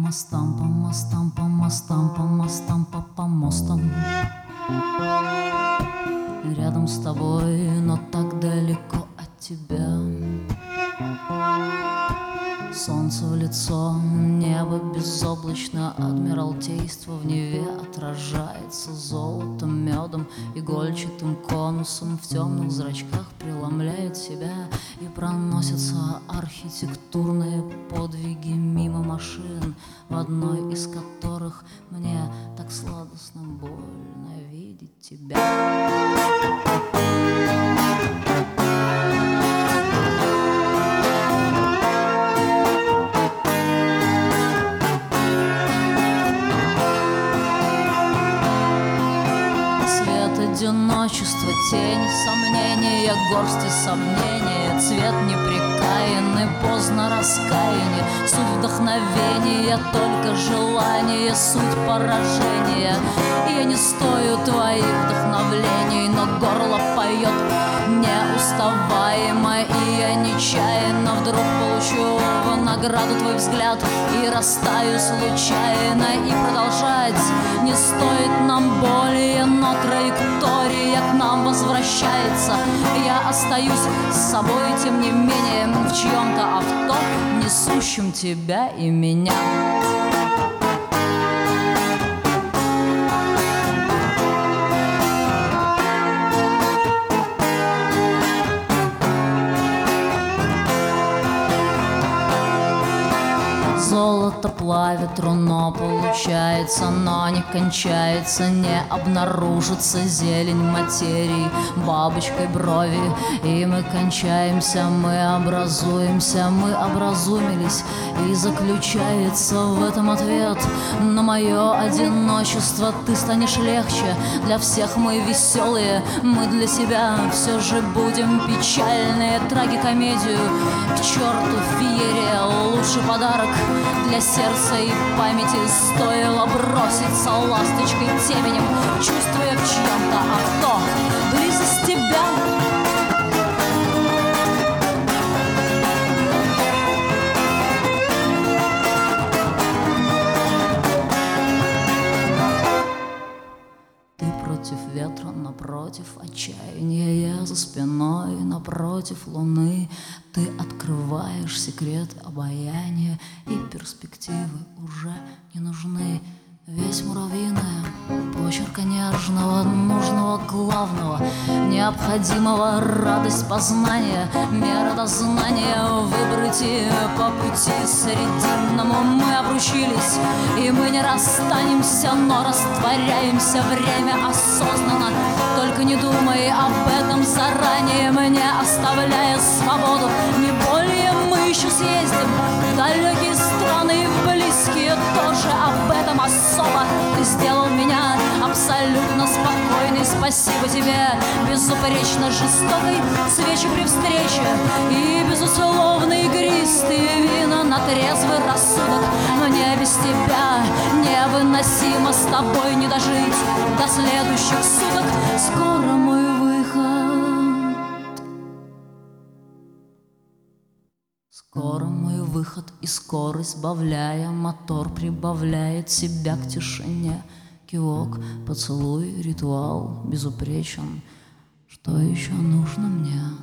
мостам, по мостам, по мостам, по мостам, по помостам. Рядом с тобой, но так далеко от тебя. Солнце в лицо, небо безоблачно, адмиралтейство в Неве отражается золотом, медом, игольчатым конусом. В темных зрачках преломляет себя и проносятся архитектурные подвиги мимо машин, в одной из которых мне так сладостно больно видеть тебя. Одиночество, тени, сомнения, горсти сомнения, цвет непрекаянный, поздно раскаяние, суть вдохновения, только желание, суть поражения. Я не стою твоих вдохновлений, но горло поет неуставаемо, и я нечаянно вдруг получу в награду твой взгляд и растаю случайно. И продолжать не стоит нам более, но траектория к нам возвращается. Я остаюсь с собой, тем не менее, в чьем-то авто, несущем тебя и меня. Золото плавит руно, получается, но не кончается, не обнаружится зелень материи бабочкой брови. И мы кончаемся, мы образуемся, мы образумились, и заключается в этом ответ на мое одиночество. Ты станешь легче, для всех мы веселые, мы для себя все же будем печальные. Трагикомедию к черту феерия, лучший подарок для сердца и памяти стоило броситься ласточкой теменем, чувствуя в чьем-то авто близость тебя. Ты против ветра, напротив отчаяния, я за спиной, напротив луны. Ты открываешь секрет обаяния, и перспективы уже не нужны. Весь муравьиная почерка нежного, нужного, главного, необходимого, радость познания, мера дознания, выбрать и по пути срединному. Мы обручились, и мы не расстанемся, но растворяемся, время осознанно. Только не думай об этом заранее, мне оставляя свободу. Не более мы еще съездим в далекие страны и в близкие тоже. Об этом особо ты сделал меня абсолютно спокойной. Спасибо тебе, безупречно жестокой, свечи при встрече и безусловно игристые вина на трезвый рассудок. Мне без тебя невыносимо, с тобой не дожить до следующих суток. Скоро мой выход, скоро мой выход, и скорость сбавляя, мотор прибавляет себя к тишине. Кивок, поцелуй, ритуал безупречен. Что еще нужно мне?